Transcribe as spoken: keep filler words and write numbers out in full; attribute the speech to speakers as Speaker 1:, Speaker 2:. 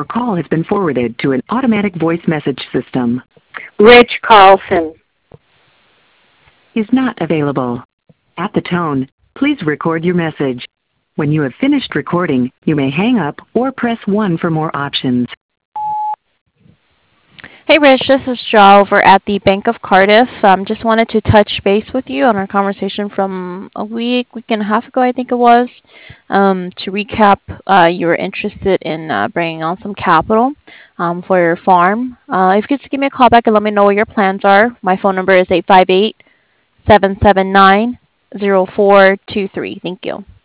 Speaker 1: call has been forwarded to an automatic voice message system.
Speaker 2: Rich Carlson
Speaker 1: Is not available. At the tone, please record your message. When you have finished recording, you may hang up or press one for more options.
Speaker 3: Hey Rich, this is Jo over at the Bank of Cardiff. Um, just wanted to touch base with you on our conversation from a week, week and a half ago, I think it was. Um, to recap, uh, you were interested in uh, bringing on some capital um, for your farm. Uh, if you could just give me a call back and let me know what your plans are. My phone number is eight five eight, seven seven nine, zero four two three. Thank you.